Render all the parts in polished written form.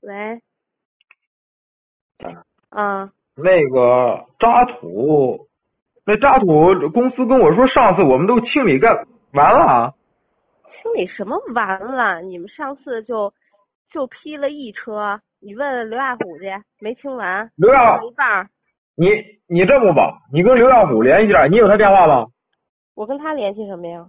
喂。啊。 那个渣土，那渣土公司跟我说，上次我们都清理干完了。 清理什么完了？你们上次就批了一车，你问刘亚虎去，没清完， 刘亚， 剩一半。 你这么吧，你跟刘亚虎联系一下，你有他电话吗？ 我跟他联系什么呀？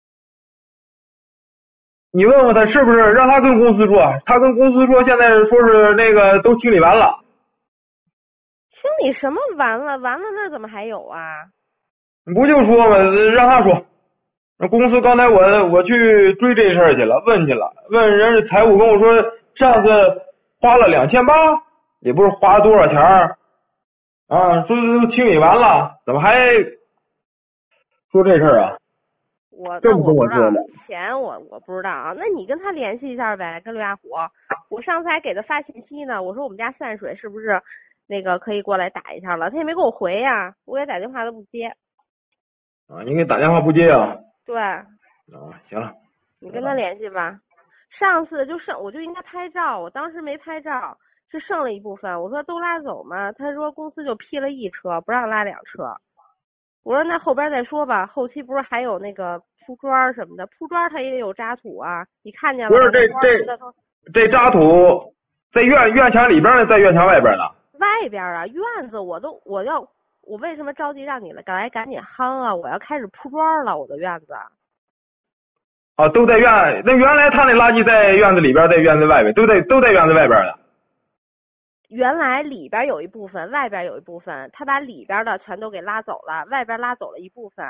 你问问他是不是让他跟公司说，他跟公司说现在说是那个都清理完了。 清理什么完了？完了那怎么还有啊？ 你不就说吗？让他说。公司刚才我去追这事儿去了，问去了，问人家财务跟我说，上次花了2800，也不是花多少钱儿啊，说都清理完了，怎么还说这事儿啊？这么跟我不知道我说的。 钱我不知道啊，那你跟他联系一下呗，跟刘亚虎。我上次还给他发信息呢，我说我们家散水是不是那个可以过来打一下了，他也没给我回呀，我给他打电话都不接。 啊，你给打电话不接啊？ 对。 啊，行了。 你跟他联系吧。上次我就应该拍照，我当时没拍照，是剩了一部分。我说都拉走嘛，他说公司就批了一车，不让拉2车。我说那后边再说吧，后期不是还有那个铺砖什么的，铺砖它也有渣土啊，你看见了吗？ 不是这渣土在院墙里边呢，在院墙外边呢？ 外边啊，院子我为什么着急让你来赶紧夯啊？我要开始铺砖了，我的院子。 啊，都在那原来他那垃圾在院子里边，在院子外边，都在院子外边的。 原来里边有一部分，外边有一部分，他把里边的全都给拉走了，外边拉走了一部分。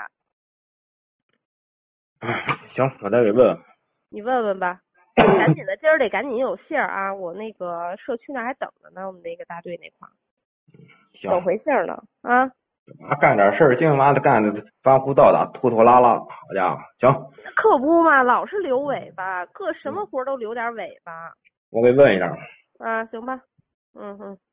行，我再给问问。 你问问吧，赶紧的，今儿得赶紧有信儿啊！我那个社区那还等着呢，我们那个大队那块儿等回信儿呢啊！ 干点事儿，净妈的干的翻胡倒打，拖拖拉拉，好家伙，行。 可不嘛，老是留尾巴，各什么活都留点尾巴。 我给问一下。 啊，行吧，嗯。